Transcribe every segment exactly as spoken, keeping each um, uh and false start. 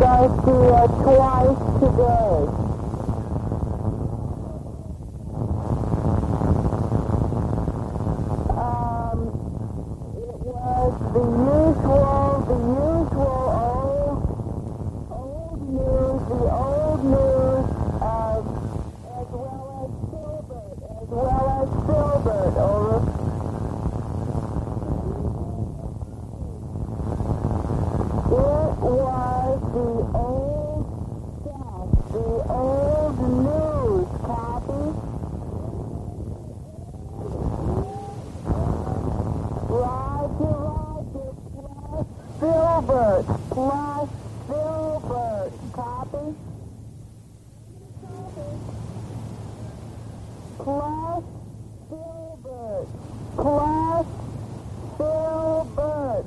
Garcia twice today. Um, it was the usual, the usual old, old news, the old news of, as well as Filbert, as well as Filbert, over. It was the old stuff, the old news, copy? Roger, Roger, plus Filbert, plus Filbert, copy? Plus Filbert, plus Filbert.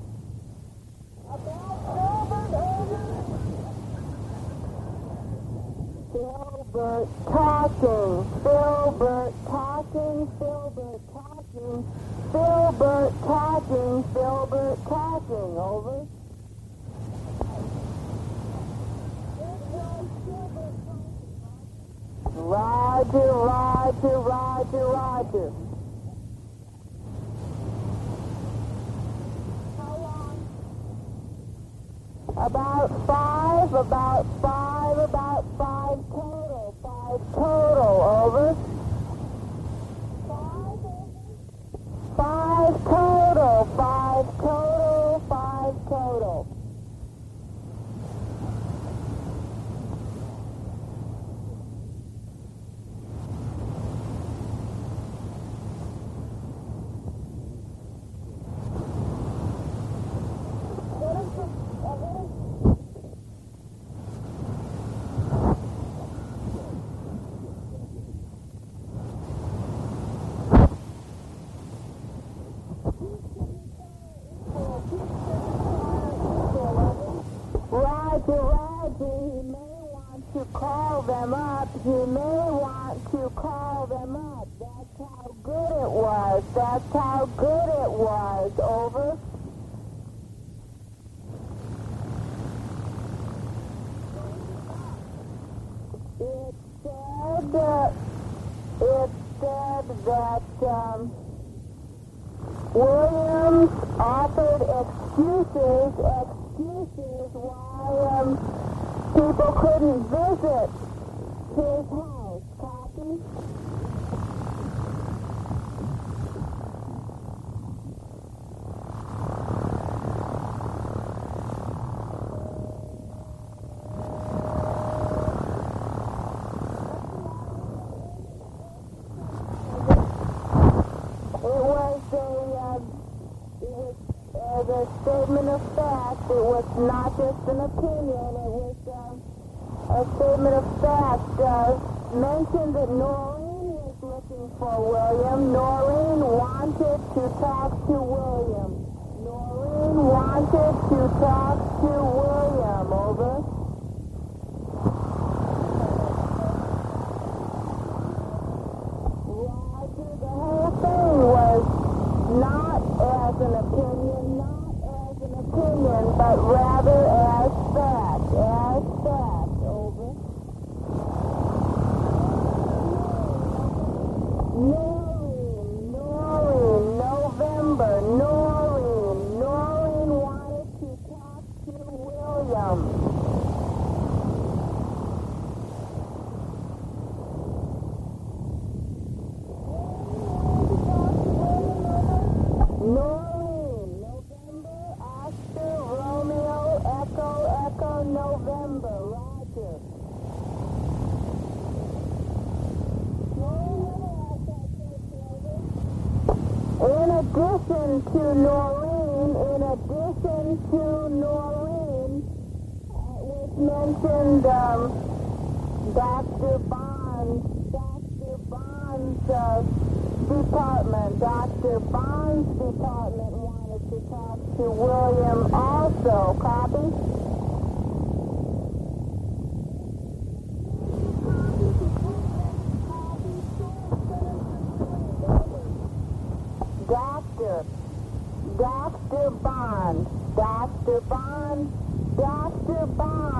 Filbert talking, Filbert talking, Filbert talking, Filbert talking, Filbert talking, over. Roger, Roger, Roger, Roger. About five, about five, about five total, five total, over. Five total, five total, five total. Roger, Roger, he may want to call them up. He may want to call them up. That's how good it was. That's how good it was. Over. It said, uh, it said that, um, Williams offered excuses, excuses why um, people couldn't visit his house. Copy? As a statement of fact, it was not just an opinion, it was uh, a statement of fact. Uh, mentioned that Noreen was looking for William. Noreen wanted to talk to William. Noreen wanted to talk to William. Over. Roger, the whole thing was not as an opinion, not as an opinion, but rather as fact, as fact, over. Noreen, Noreen, November, Noreen, Noreen wanted to talk to William. Noreen, November, Oscar, Romeo, Echo, Echo, November, Roger. In addition to Noreen, in addition to Noreen, uh, was mentioned um, Doctor Bond, Doctor Bond's uh, department, Doctor Bond's department wanted to talk to William also. Copy? Doctor, Doctor Bond, Doctor Bond, Doctor Bond.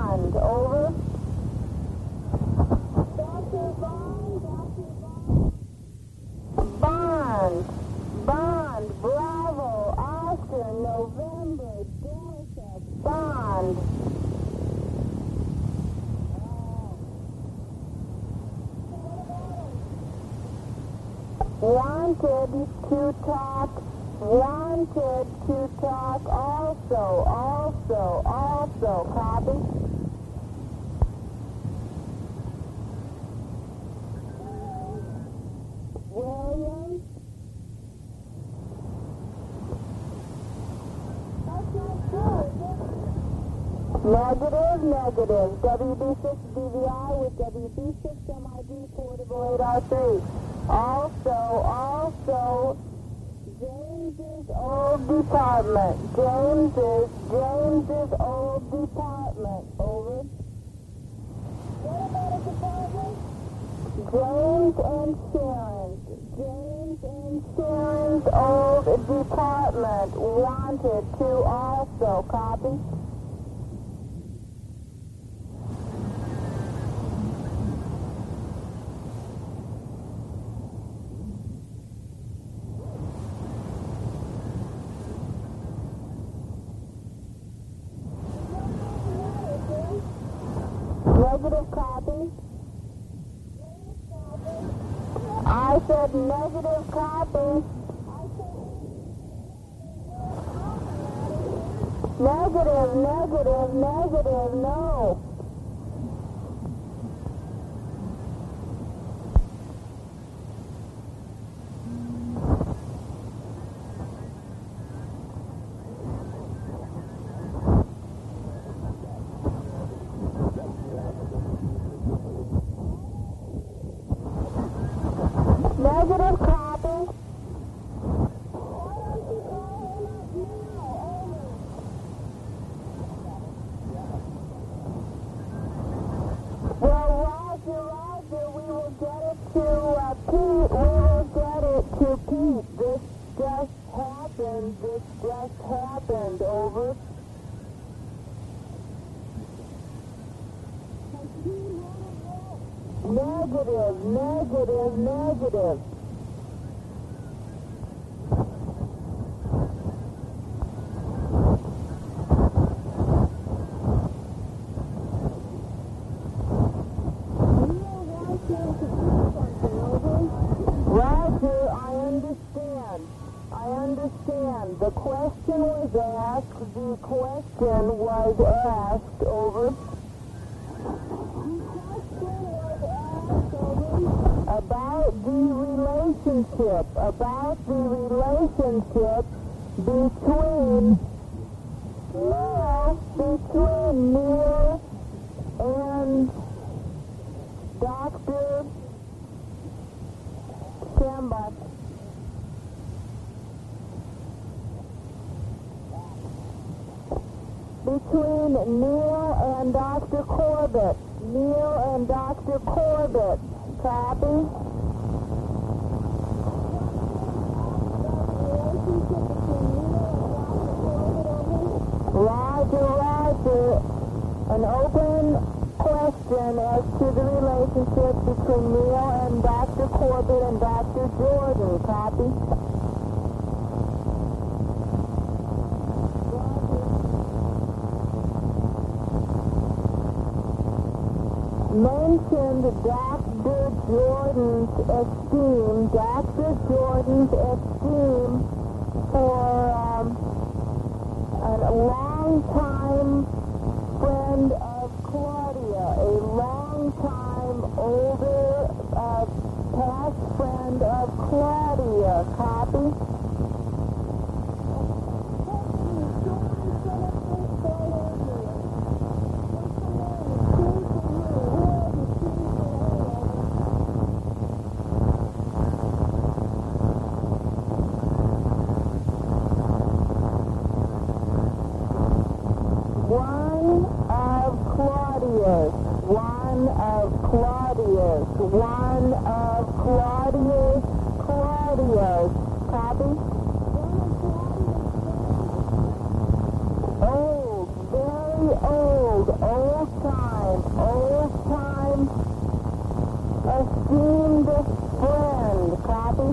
wanted to talk, wanted to talk also, also, also, copy? William? That's not true, is it? Negative, negative. W B six D V I with W B six M I D portable radar three. Also, also, James's old department. James's, James's old department. Over. What about a department? James and Sharon's. James and Sharon's old department. Wanted to also. Copy? Negative copy. I said negative copy. Negative, negative, negative, no. Negative copy. Well, Roger, Roger, we will get it to uh, Pete. We will get it to Pete. This just happened. This just happened. Over. Negative, negative, negative. Roger, I understand. I understand. The question was asked. The question was asked. Over. About the relationship, about the relationship between Neil, between Neil and Doctor Schambach. Between Neil and Doctor Corbett. Neil and Doctor Corbett. Copy? Roger, Roger. An open question as to the relationship between Neil and Doctor Corbett and Doctor Jordan. Copy? Mentioned Doctor Jordan's esteem, Doctor Jordan's esteem for um, a long-time friend of Claudia, a long-time older uh, past friend of Claudia. Copy? One of Claudius, one of Claudius, Claudius, copy? Old, very old, old time, old time, esteemed friend, copy?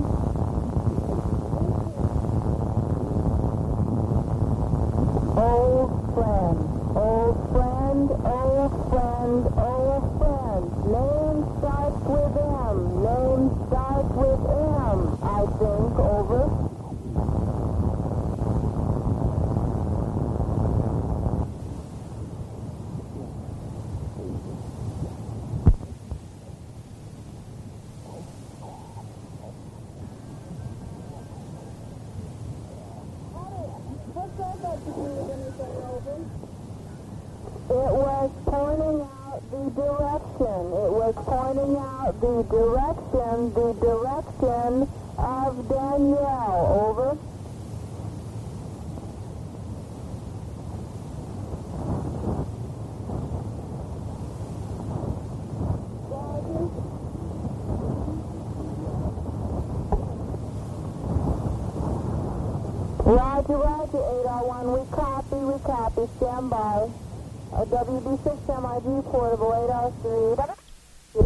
Old friend, old friend, old friend, old friend. Name starts with M. Name starts with M, I think. pointing out the direction. It was pointing out the direction, the direction of Danielle. Over. Roger, roger, eight oh one, we copy, we copy, stand by. A W B six M I G portable, eight oh three.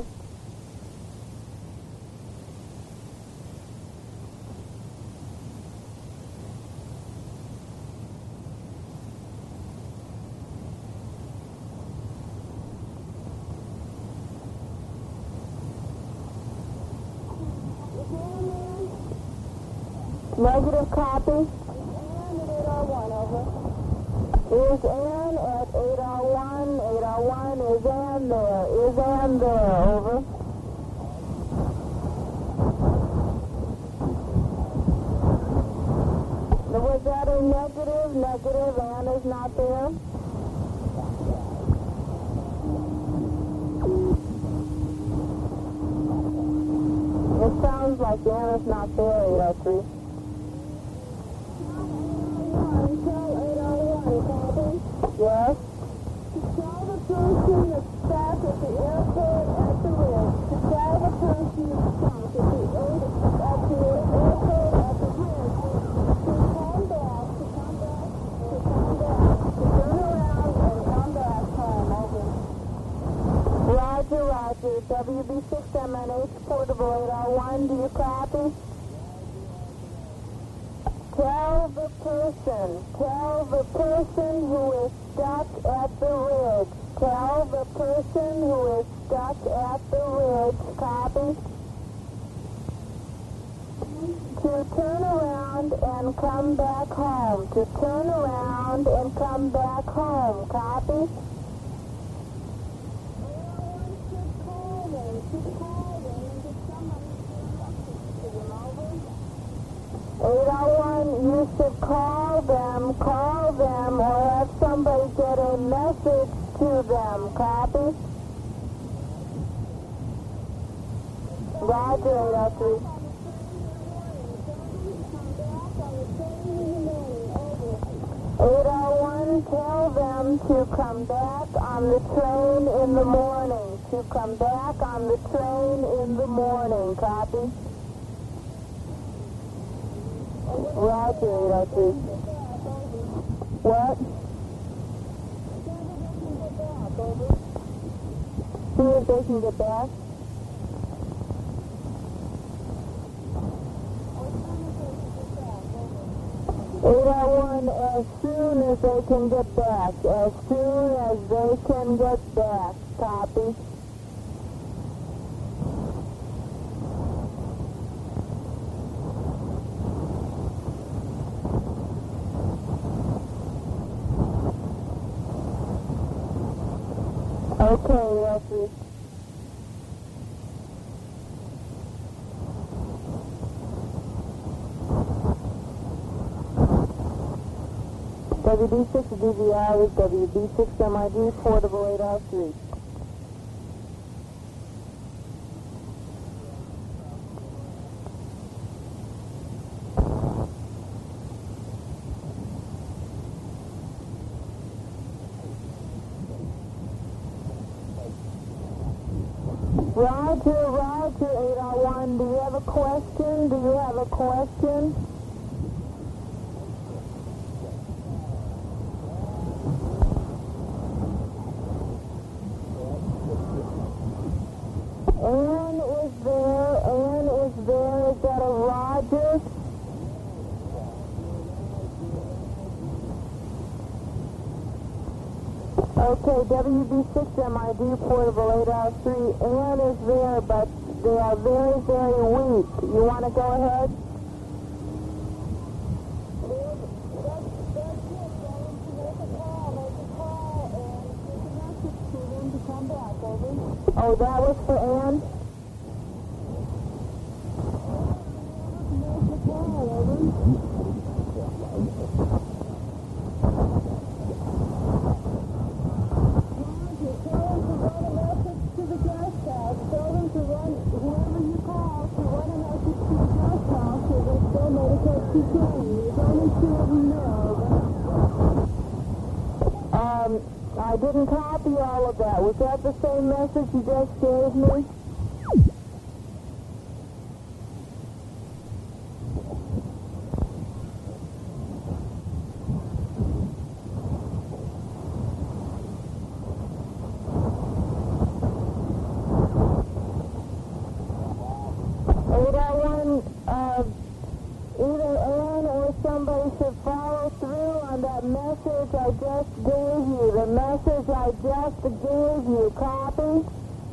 Negative copy. Is Ann at eight oh one? eight oh one, is Ann there? Is Ann there? Over. Was that a negative? Negative, Ann is not there? It sounds like Ann is not there, eight oh three. Yes? Tell the person that's back at the airport at the ridge. To tell the person that's back at the, at the airport at the ridge to come back, to come back, to come back, to turn around and come back home. Over. Roger, roger. W B six M N H portable eight oh one, do you copy? Tell the person, tell the person who is stuck at the ridge. Tell the person who is stuck at the ridge, copy, to turn around and come back home. To turn around and come back home, copy. eight oh one, you should call them, call them, or have somebody get a message to them. Copy? Roger, eight oh three. eight oh one, tell them to come back on the train in the morning. To come back on the train in the morning. Copy? Roger, eight oh three. What? See if they can get back. eight oh one, as soon as they can get back. As soon as they can get back. Copy. Okay, Leslie. W B six D V I is W B six M I G, portable eight oh three. Roger, Roger, eight oh one, do you have a question? Do you have a question? Ann is there, Ann is there, is that a Roger? Okay, W B six M I D, portable eight oh three. Ann is there, but they are very, very weak. You want to go ahead? Oh, that was for Ann? Thank you. I didn't copy all of that. Was that the same message you just gave me? eight oh one, uh, either Ann or somebody should follow through on that message I just gave you. The message I just gave you. Copy?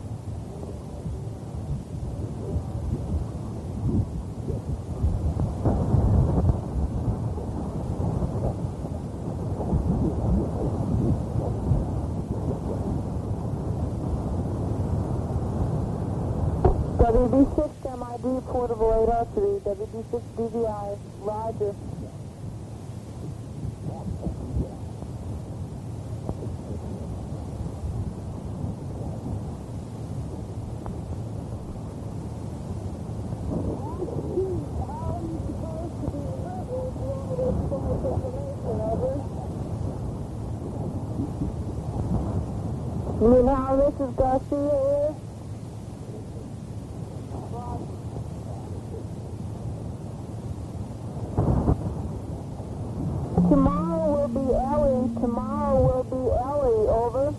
W B six M I D portable eight oh three, W B six D V I, Roger. You mean how Missus Garcia is? Tomorrow will be Ellie. Tomorrow will be Ellie. Over.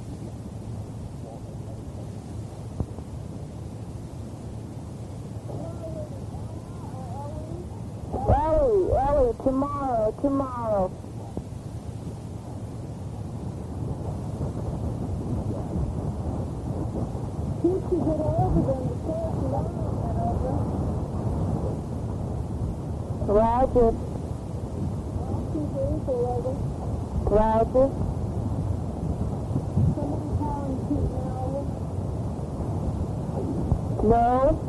Ellie, Ellie, tomorrow, tomorrow. Can't you get over them to say tomorrow, Roger. Roger. Somebody calling Pete now? No.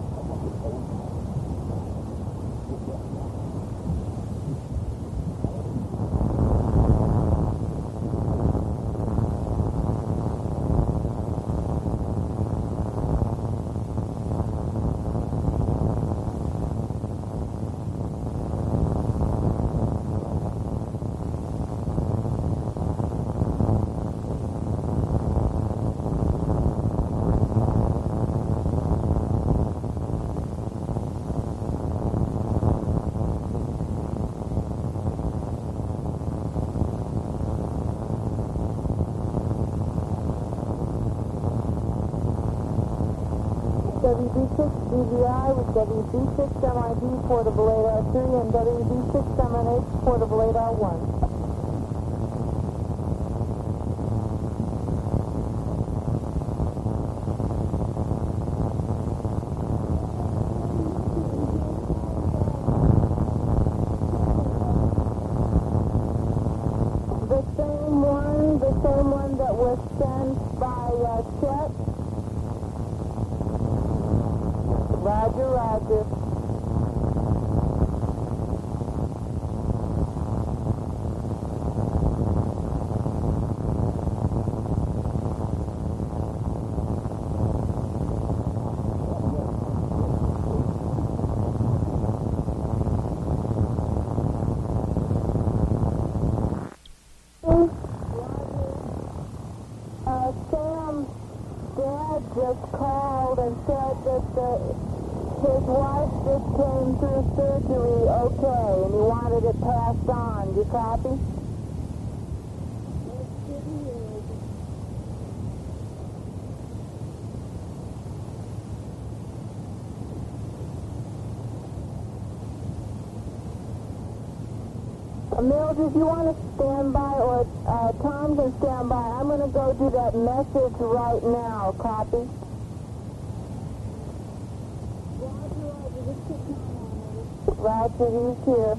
W B six D V I with W B six M I D portable eight oh three and W B six M N H portable eight oh one. The same one, the same one that was sent by uh, Chet. Roger, Roger. Uh, Sam's dad just called and said that the his wife just came through surgery okay, and he wanted it passed on. You copy? Uh, Mills, if you want to stand by, or uh, Tom can stand by, I'm going to go do that message right now. Copy? Roger, he's here.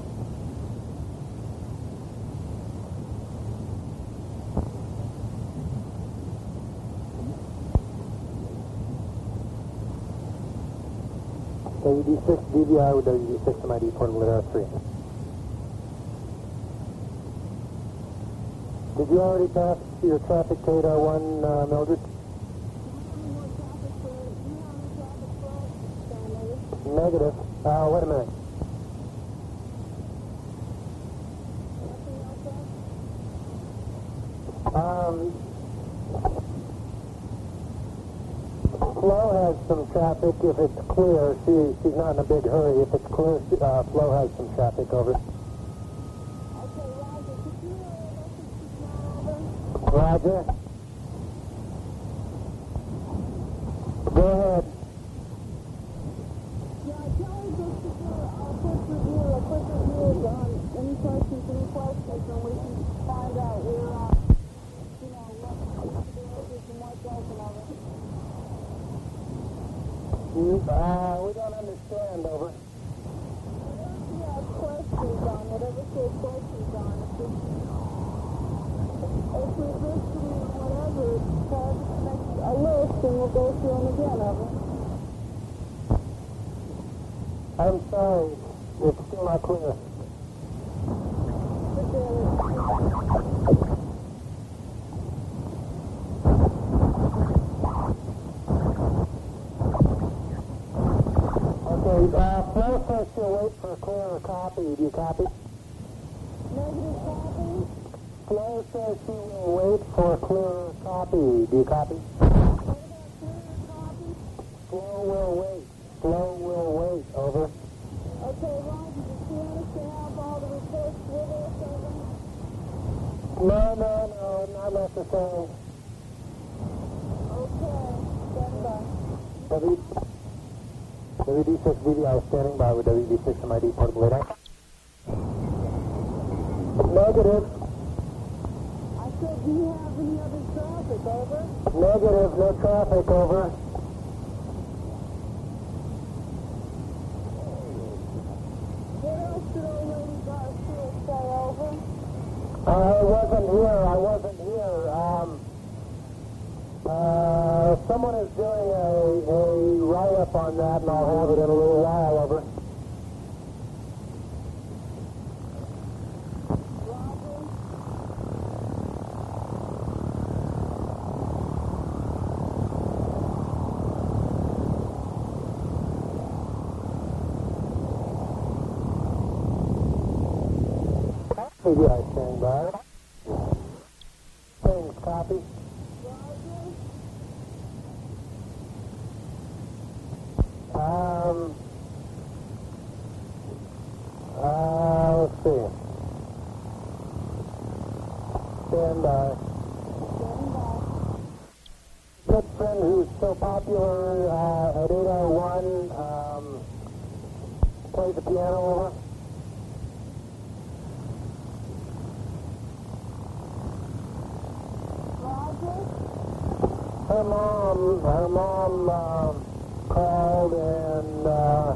W D six D V I with W D six M I D portable eight oh three. Did you already pass your traffic to eight oh one, uh, Mildred? Negative. Uh, wait a minute. Um, Flo has some traffic if it's clear. She, she's not in a big hurry. If it's clear, uh, Flo has some traffic over. Okay, Roger. Could you uh, message Signal over? Roger. Go ahead. Yeah, tell her just to do a quick review, a quick review on any questions, any questions, and we can find out where, uh, you know, what the is and what doesn't of it. Uh, we don't understand, over. Whatever she has questions on, whatever she has questions on, if we, if we listen to whatever, tell her to make a list and we'll go through them again, over. I'm sorry. It's still not clear. Okay, uh, Flo says she'll wait for a clearer copy. Do you copy? Negative copy? Flo says she will wait for a clearer copy. Do you copy? What about clearer copy? Flo will wait. Flo will wait. Over. Okay, Roger, does she understand have all the reports with us, over? No, no, no, not necessarily. Okay, stand by. W, W D six V D I standing by with W D six M I D portable radar. Negative. I said, do you have any other traffic, over? Negative, no traffic, over. What else did old lady Garcia say, over? I wasn't here, I wasn't here. Um, uh, someone is doing a, a write-up on that, and I'll have it in a little while, over. V D I standing by. Things, copy. Um, uh, let's see. Stand by. Good friend who's so popular uh, at eight oh one um, plays the piano, over. Her mom, her mom um, called and uh,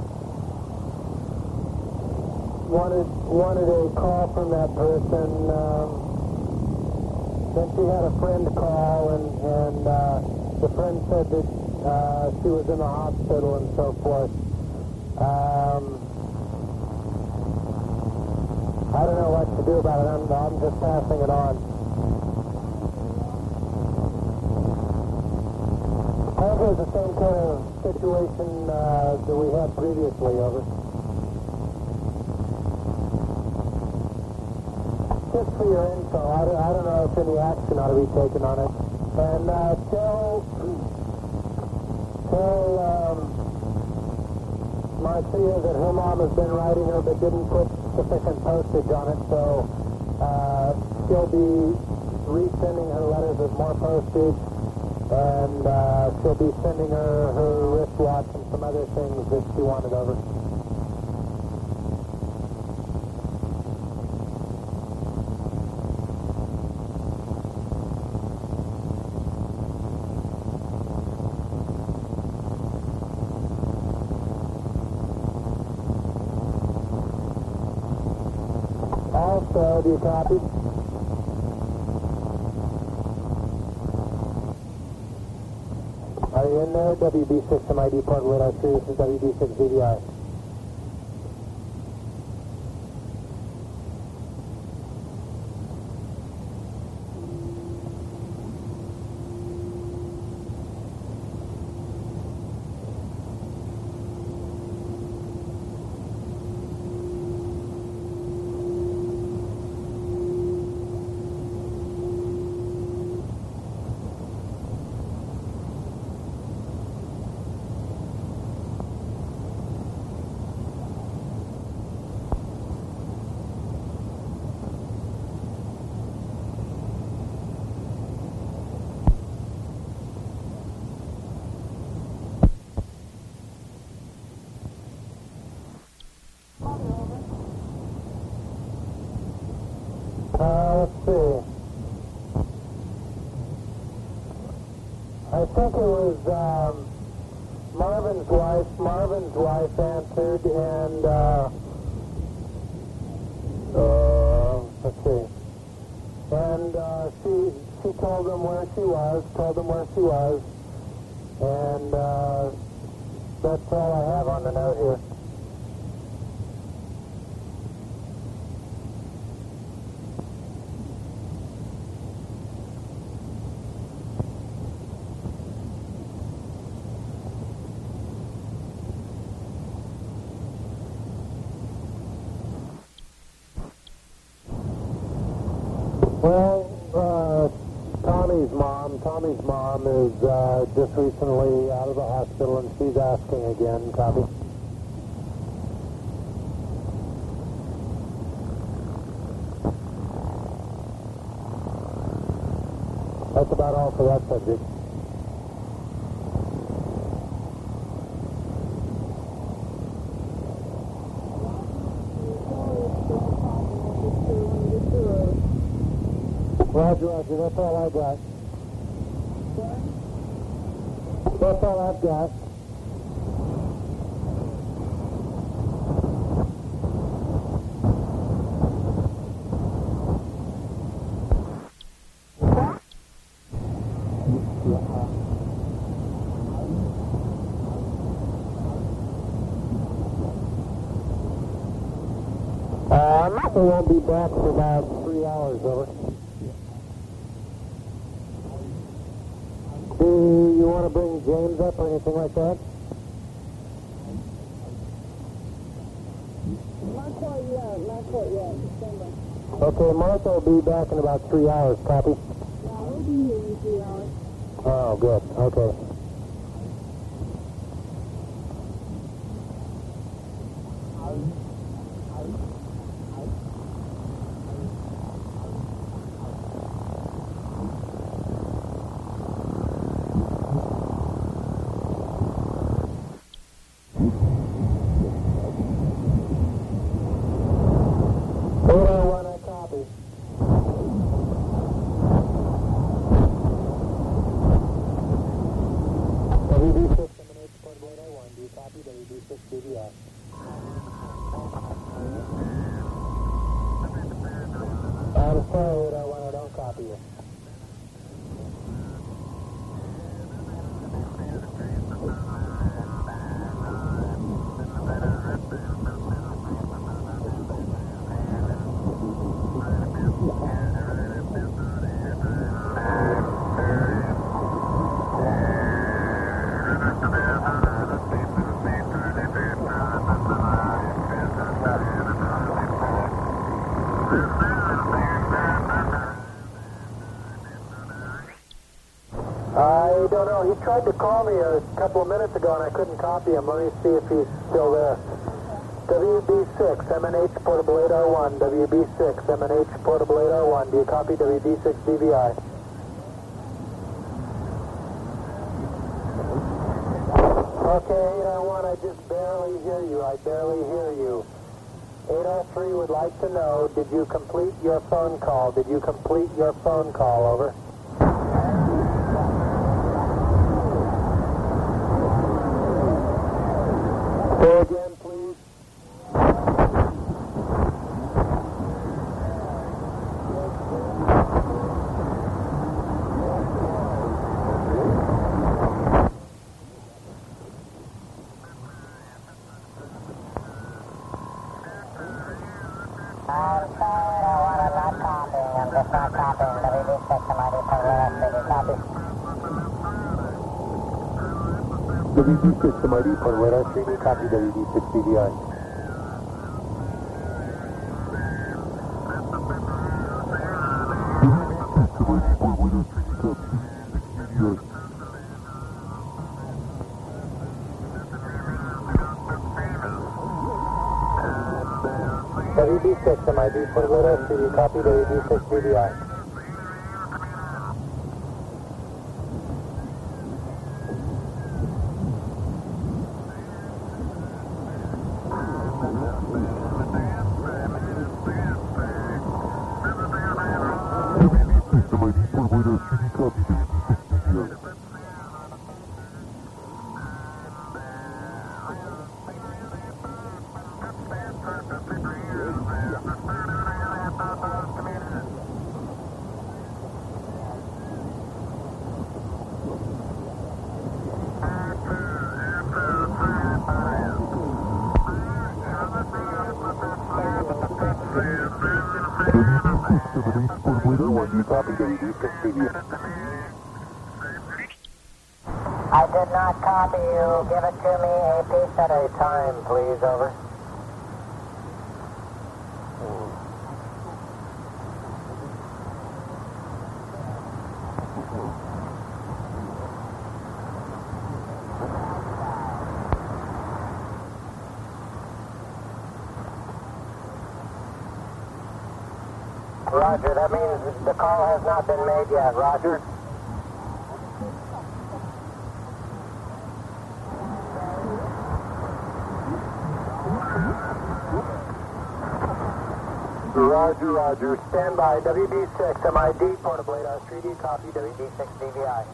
wanted wanted a call from that person. Um, then she had a friend call, and and uh, the friend said that uh, she was in the hospital and so forth. Um, I don't know what to do about it. I'm, I'm just passing it on. I think it was the same kind of situation uh, that we had previously, over. Just for your info, I don't, I don't know if any action ought to be taken on it. And uh, tell, tell um, Marcia that her mom has been writing her but didn't put sufficient postage on it, so uh, she'll be resending her letters with more postage. And uh, she'll be sending her her wristwatch and some other things that she wanted over. Also, do you copy? Are you in there? W D six M I D port radar three. This is W D six V D I. I think it was um, Marvin's wife. Marvin's wife answered, and uh, uh, let's see. And uh, she she told them where she was. Told them where she was, and uh, that's all I have on the note here. Well, uh, Tommy's mom, Tommy's mom is uh, just recently out of the hospital, and she's asking again, copy. That's about all for that subject. Roger, Roger, that's all I got. That's all I've got. Uh, Martha won't be back for about three hours, over. Do you want to bring James up or anything like that? Not quite yet, not quite yet. December. Okay, Martha will be back in about three hours, copy? Yeah, we'll be here in three hours. Oh, good, okay. I'm sorry, I want to don't copy you. I don't know. He tried to call me a couple of minutes ago, and I couldn't copy him. Let me see if he's still there. W B six, M N H Portable eight R one. W B six, M N H Portable eight R one. Do you copy W B six D V I? Okay, eight R one, I just barely hear you. I barely hear you. eight R three would like to know, did you complete your phone call? Did you complete your phone call? Over. Say again, please. I'm sorry, I want to not copying. I'm just not copying. W B six, am I just going to copy? W B six, M I D, Port Radar three, copy W B six D V I. W B six, M I D, Port Radar three, copy W B six D V I. one, you copy W D six D V I. I did not copy you. Give it to me a piece at a time, please. Over. Roger, that means the call has not been made yet. Roger. Roger, Roger. Stand by. W D six, M I D, Port of Radar three D, copy, W D six D V I.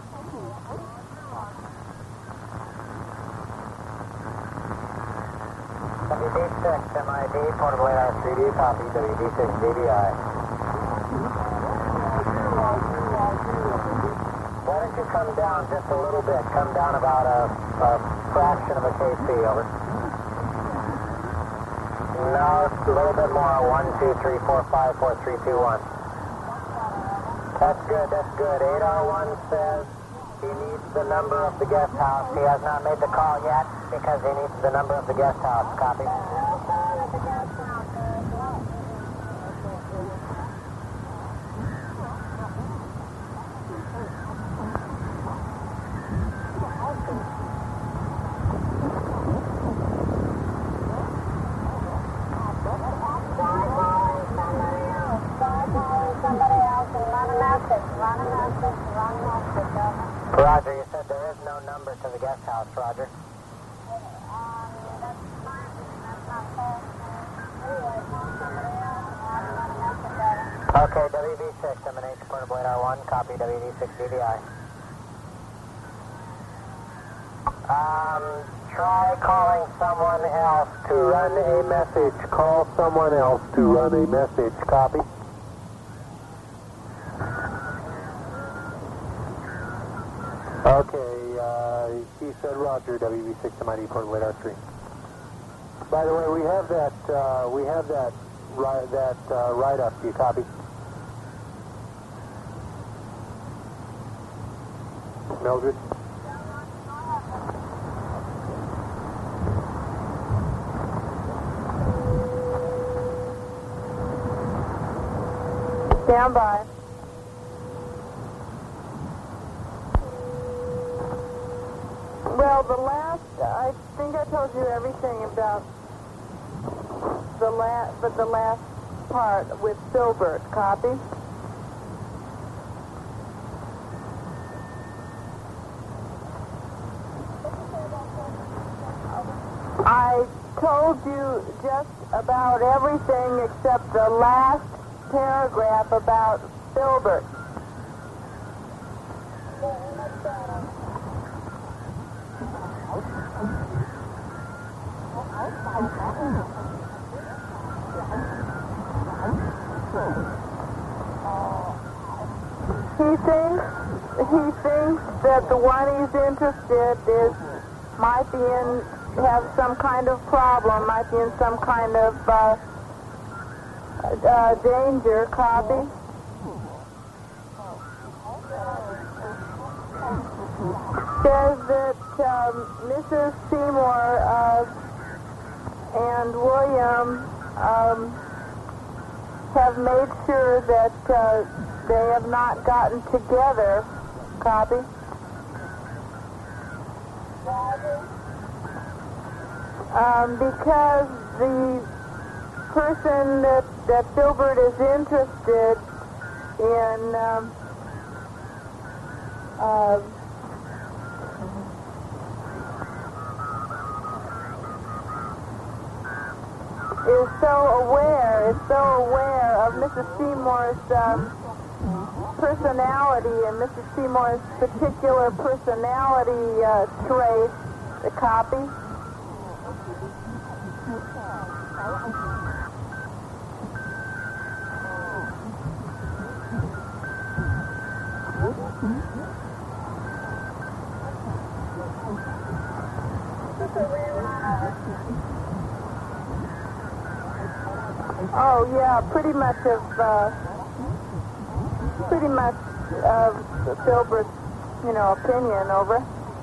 W D six, M I D, Port of Radar three D, copy, W D six D V I. Why don't you come down just a little bit? Come down about a, a fraction of a K C, over. No, a little bit more. One, two, three, four, five, four, three, two, one. That's good, that's good. eight R one says he needs the number of the guest house. He has not made the call yet because he needs the number of the guest house. Copy. Roger, you said there is no number to the guest house, Roger. Okay, W D six, M N H, Port of Radar one, copy, W D six D V I. Um, try calling someone else to run a message. Call someone else to run a message, copy. Okay, uh, he said Roger, W V six, M I D, Port of Radar three. By the way, we have that, uh, we have that, ri that, uh, write-up. Do you copy? Mildred? Stand by. Well, the last, I think I told you everything about the last, but the last part with Filbert. Copy? I told you just about everything except the last paragraph about Filbert. He thinks he thinks that the one he's interested is might be in have some kind of problem, might be in some kind of uh, uh, danger. Copy. Says that um, Missus Seymour uh, and William um, have made sure that uh, they have not gotten together. Copy. Um, because the person that, that Filbert is interested in um, uh, is so aware, is so aware of Missus Seymour's um, personality and Missus Seymour's particular personality uh, traits. The copy. Oh, yeah, pretty much of, uh, pretty much uh, Filbert's, you know, opinion. Over.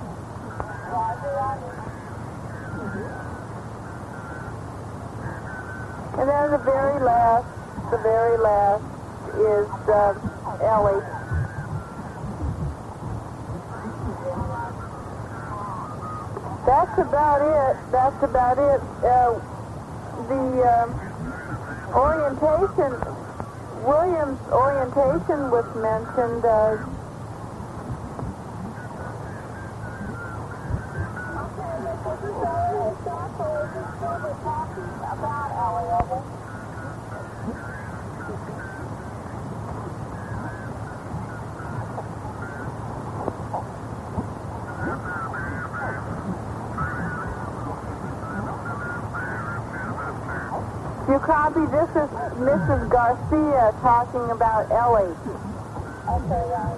And then the very last, the very last is uh, Ellie. That's about it. That's about it. Uh, the um, orientation, William's orientation was mentioned. Uh, You copy? This is Missus Garcia talking about Ellie. Okay, right.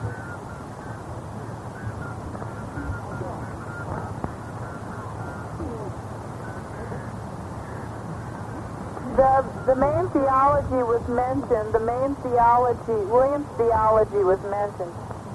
The, the main theology was mentioned. The main theology, William's theology was mentioned.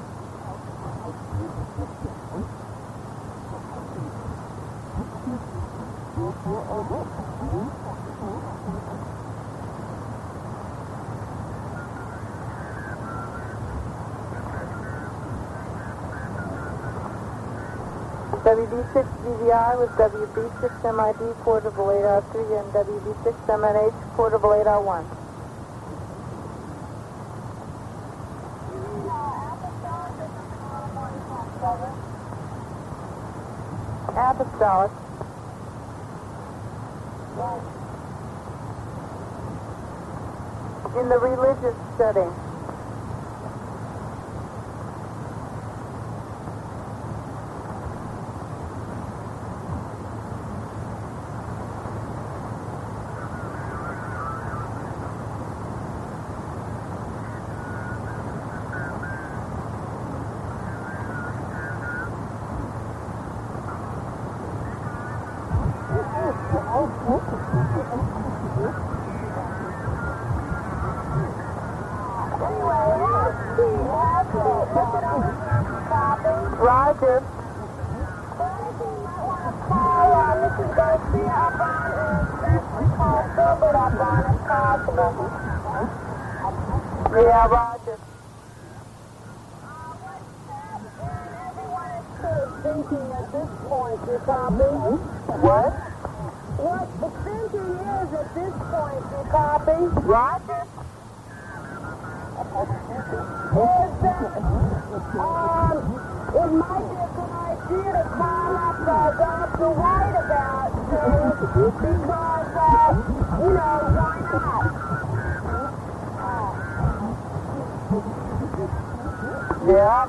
W B six D V I with W B six M I D portable eight R three and W B six M N H portable eight R one. Apostolic. In the religious setting. Roger. Yeah, Roger. Thinking at this point, you copy? What? What the thinking is at this point, you copy? Roger. Is that, um, it might be a good idea to call up uh, Doctor White about things because, uh, you know, why not? Yeah.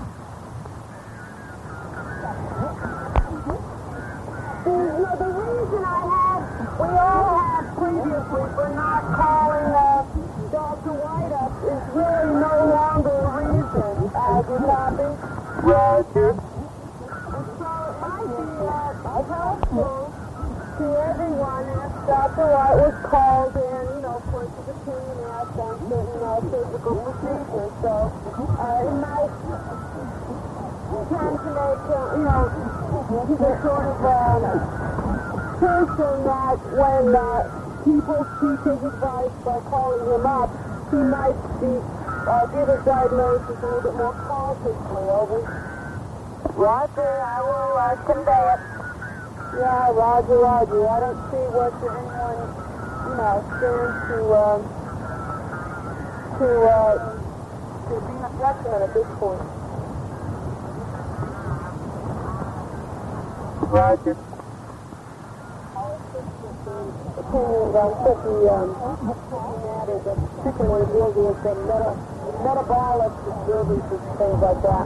The, you know, the reason I had, we all had previously for not calling uh, Doctor White up is really no longer a reason, uh, you copy? Roger. And so it might be uh, helpful to everyone if Doctor White was called in, you know, for his opinion asked on certain uh, physical procedures. So uh, it might tend to make, uh, you know, the sort of um, person that when uh, people seek his advice by calling him up, he might be, uh, give his diagnosis a little bit more cautiously. Over. Roger, I will uh, convey it. Yeah, Roger, Roger. I don't see what anyone, you know, stands to, um, to, uh, to be an detriment at this point. Roger. Opinions on certain um, matters, particularly dealing with the meta, metabolic disturbances, things like that.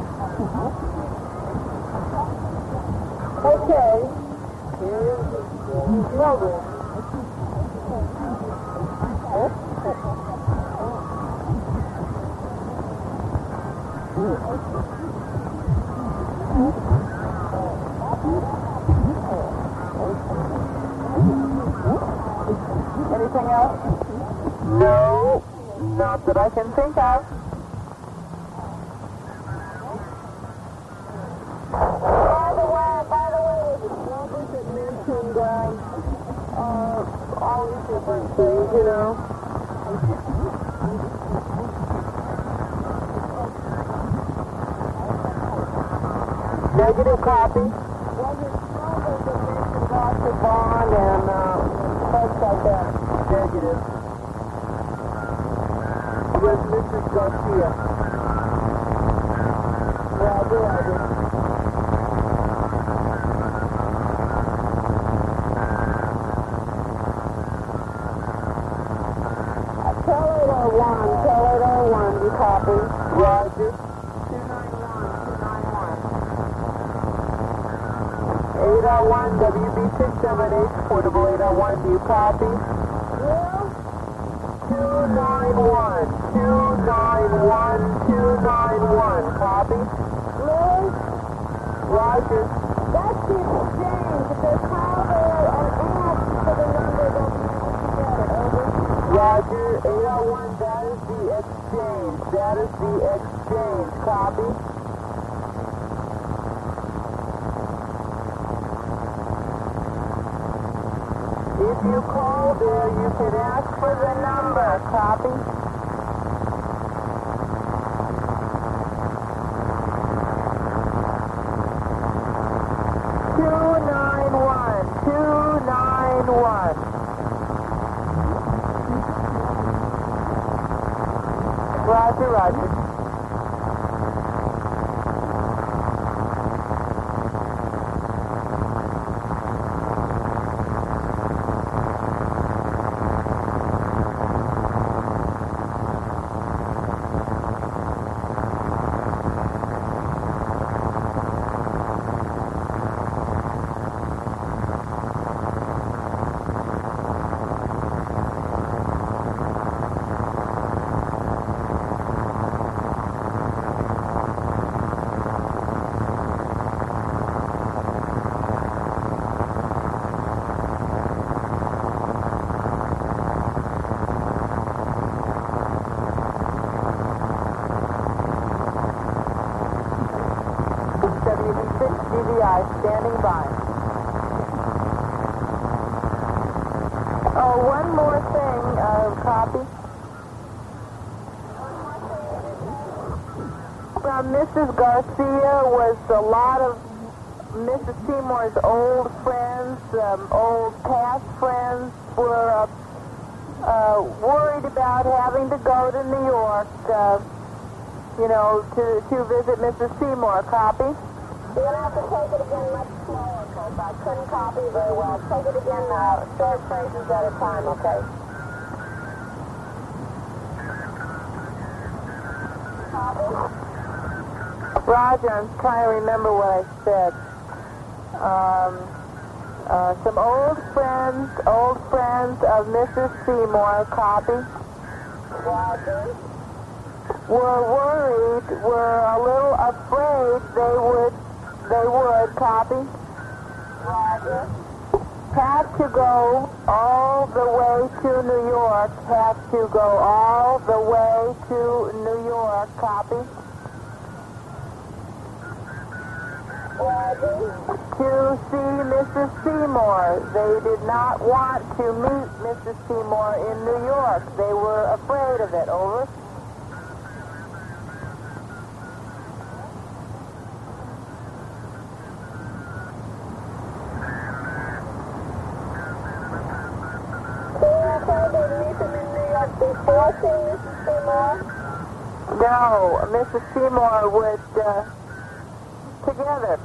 Okay. Here's the program. Anything else? No, not that I can think of. things, you know. Negative copy. Was it stronger than Mister Doctor Bond and uh, folks like that? Negative. With Missus Garcia. Roger, roger. Toledo one, Toledo one, you copy? Roger. two nine one, two nine one. eight oh one W B six seven eight, portable eight oh one, do you copy? Will? two nine one, two nine one, two nine one, copy? Lily? Roger. That's the exchange. If there's power or ask for the number, they'll be able to get it. Over. Roger, eight oh one, that is the exchange. That is the exchange. Copy? If you call there, you can ask for the number. Copy? two nine one, two nine one. Roger, roger. W B six D V I standing by. Oh, one more thing, uh, copy. From Missus Garcia was a lot of Missus Seymour's old friends, um, old past friends were uh, uh, worried about having to go to New York, uh, you know, to, to visit Missus Seymour. Copy? You're going to have to take it again much slower, because I couldn't copy very well. Take it again, uh, short phrases at a time, okay? Copy? Roger, I'm trying to remember what I said. Um, uh, some old friends, old friends of Missus Seymour, copy, Roger. were worried, were a little afraid they would, they would, copy, Roger. have to go all the way to New York, have to go all the way to New York, copy, Roger. to see Missus Seymour. They did not want to meet Missus Seymour in New York. They were afraid of it. Over. So you told them to meet them in New York before seeing Missus Seymour? No, Missus Seymour would, uh, together.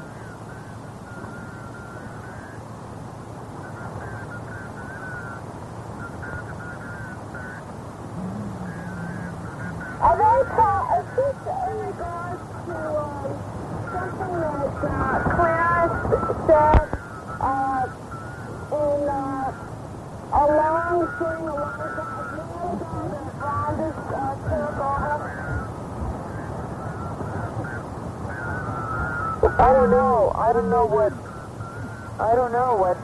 Are they ta- is this in regards to um, something that uh, Clarence said uh, in uh, a long thing, a long time ago that Rhonda's uh, took over? I don't know. I don't know what. I don't know what.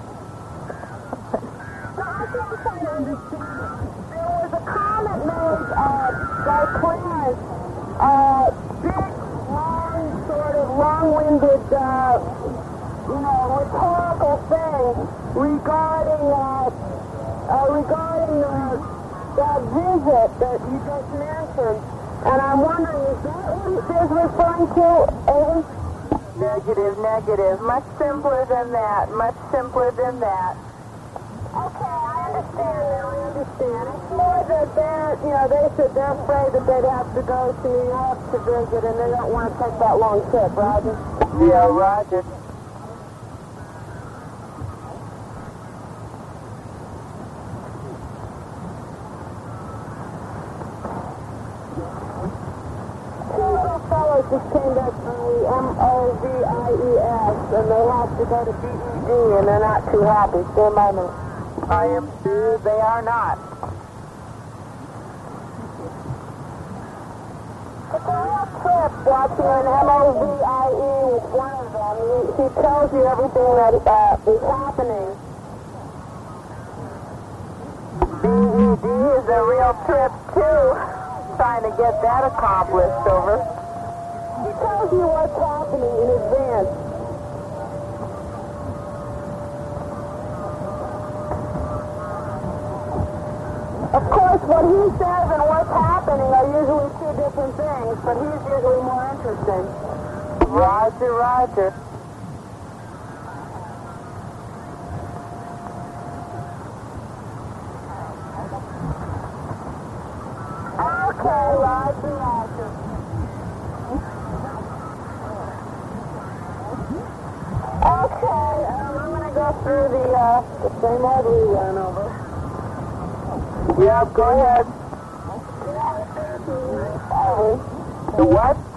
No, I can't try to understand it. There was a comment made uh, by Clarence, uh, big, long, sort of long-winded uh, you know, rhetorical thing regarding, uh, uh, regarding uh, that visit that you just mentioned. And I'm wondering, is that what it is referring to, Amy? Negative, negative. Much simpler than that. Much simpler than that. Okay, I understand now, I understand. It's more that they're, you know, they said they're afraid that they'd have to go to New York to visit and they don't want to take that long trip, Roger? Yeah, Roger. Two little fellows just came back from the M O V I E S and they have to go to B E D and they're not too happy. Stand by me. I am sure they are not. It's a real trip watching an M O V I E with one of them. He, he tells you everything that uh, is happening. B E D is a real trip, too. Trying to get that accomplished, over. He tells you what's happening in advance. Of course, what he says and what's happening are usually two different things, but he's usually more interesting. Roger, Roger. Okay, Roger, Roger. Okay, um, I'm going to go through the, uh, the same old rerun over. Yeah, go ahead. Over. The what?